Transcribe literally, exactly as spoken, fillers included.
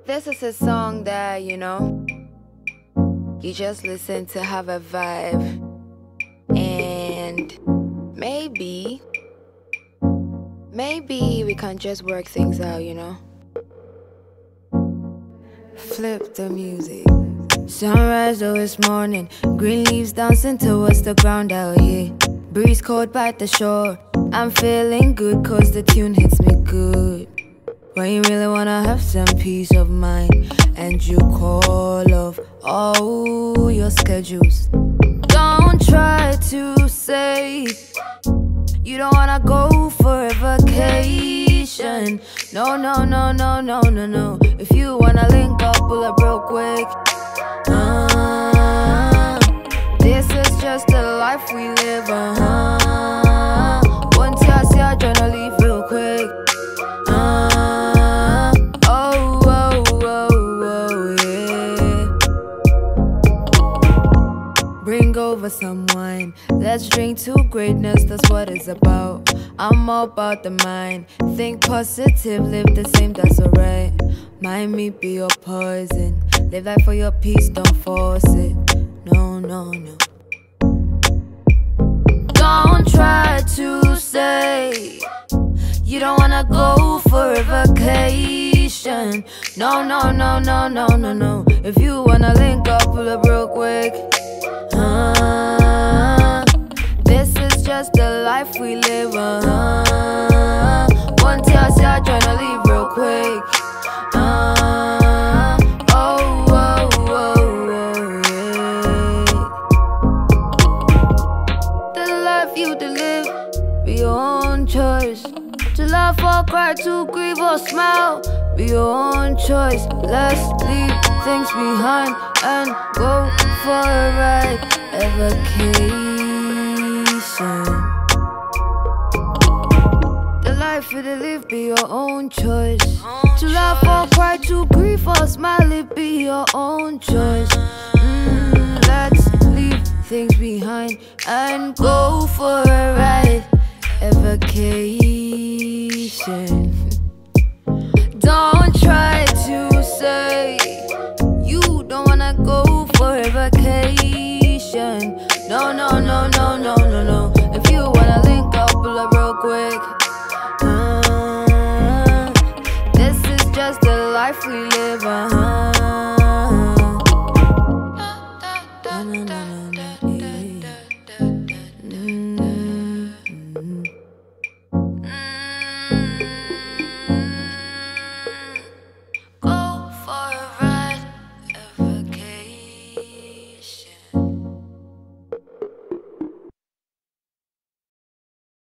This is a song that, you know, you just listen to have a vibe. And maybe, maybe we can just work things out, you know. Flip the music. Sunrise, oh, it's morning. Green leaves dancing towards the ground out here. Breeze cold by the shore. I'm feeling good cause the tune hits me good. When you really wanna have some peace of mind, and you call off all your schedules. Don't try to say you don't wanna go for a vacation. No, no, no, no, no, no, no. If you wanna link up, pull up real quick. uh, This is just the life we live, uh-huh. Once I see I tryna leave real quick. uh, Oh, oh, oh, oh, yeah. Bring over some wine. Let's drink to greatness, that's what it's about. I'm all about the mind. Think positive, live the same, that's alright. Mind me be your poison. Live life for your peace, don't force it. No, no, no. Don't try to say you don't wanna go for a vacation. No, no, no, no, no, no, no. If you wanna link up, pull up real quick. uh, This is just the life we live, uh-huh. One day I say I'm tryna leave real quick. uh, Oh, oh, oh, oh, yeah. The life you to live, be your own choice. To laugh or cry, to grieve or smile, be your own choice. Let's leave things behind and go for a ride. A vacation. The life you to live, be your own choice. To laugh or cry, to grieve or smile, it be your own choice. mm, Let's leave things behind and go for a ride. A vacation. Don't try to say you don't wanna go for a vacation. No, no, no, no, no, no, no. If you wanna link up, pull up real quick. uh, This is just the life we live, uh-huh.